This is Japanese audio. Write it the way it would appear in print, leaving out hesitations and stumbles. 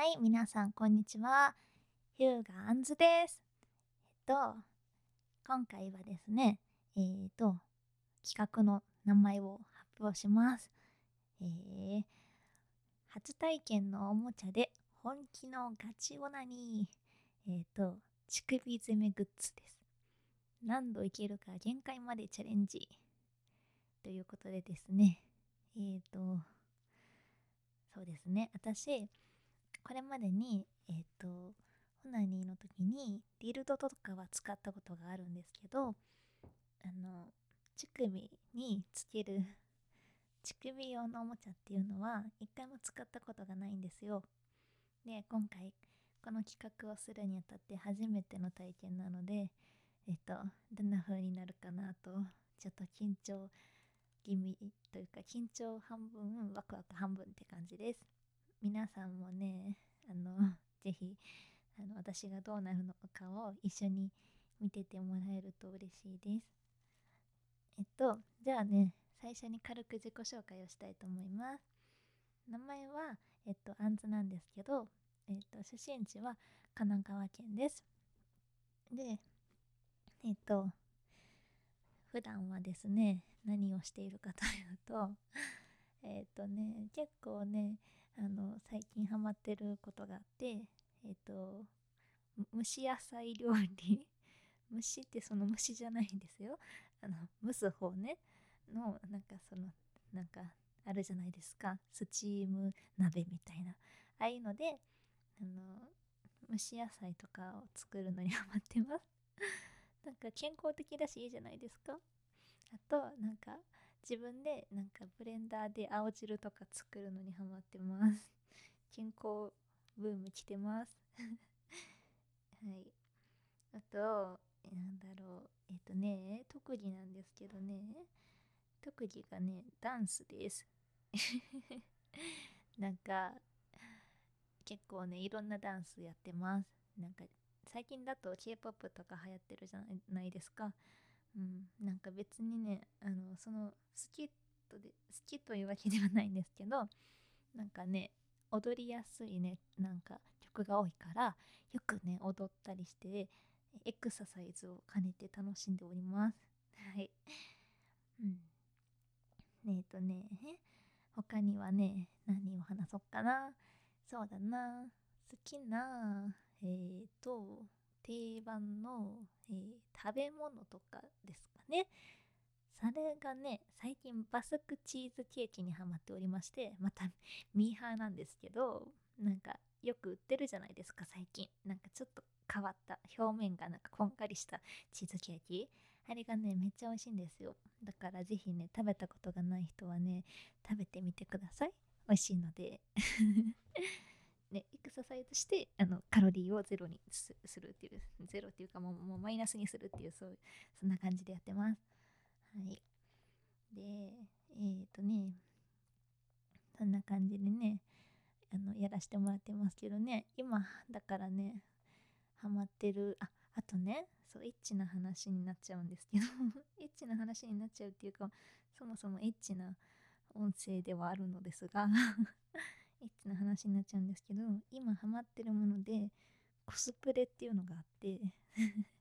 はい、皆さんこんにちは。ヒューガアンズです。今回はですね、企画の名前を発表します。えー、初体験のおもちゃで本気のガチオナニー。乳首攻めグッズです。何度いけるか限界までチャレンジ。ということでですね、そうですね、私、これまでに、オナニーの時にディルドとかは使ったことがあるんですけど、乳首につける乳首用のおもちゃっていうのは一回も使ったことがないんですよ。で、今回この企画をするにあたって初めての体験なので、どんな風になるかなと、ちょっと緊張気味というか、緊張半分、ワクワク半分って感じです。皆さんもね、ぜひ、私がどうなるのかを一緒に見ててもらえると嬉しいです。じゃあね、最初に軽く自己紹介をしたいと思います。名前は、アンズなんですけど、出身地は神奈川県です。で、普段はですね、何をしているかというと、結構ね、最近ハマってることがあって、蒸し野菜料理蒸しってその蒸しじゃないんですよ。蒸す方ねの、なんかあるじゃないですか、スチーム鍋みたいな、ああいうので、あの蒸し野菜とかを作るのにハマってます。なんか健康的だしいいじゃないですか。あと自分でブレンダーで青汁とか作るのにハマってます。健康ブーム来てます。はい。あと、特技なんですけどね、特技がね、ダンスです。なんか、結構ね、いろんなダンスやってます。最近だと K-POP とか流行ってるじゃないですか。うん、別にね、好きというわけではないんですけど、踊りやすいね、曲が多いから、よくね、踊ったりして、エクササイズを兼ねて楽しんでおります。はい。うん。他にはね、何を話そうかな。そうだな。好きな、定番の、食べ物とかですかね。それがね、最近バスクチーズケーキにハマっておりまして、またミーハーなんですけど、よく売ってるじゃないですか、最近。ちょっと変わった表面がこんがりしたチーズケーキ。あれがね、めっちゃ美味しいんですよ。だからぜひね、食べたことがない人はね、食べてみてください。美味しいので。ね、エクササイズしてカロリーをゼロにするっていう、ゼロっていうかもうマイナスにするっていう、そんな感じでやってます。はい。で、そんな感じでね、やらせてもらってますけどね、今、だからね、ハマってる、あとね、そう、エッチな話になっちゃうんですけどエッチな話になっちゃうっていうか、そもそもエッチな音声ではあるのですがエッチな話になっちゃうんですけど、今ハマってるもので、コスプレっていうのがあって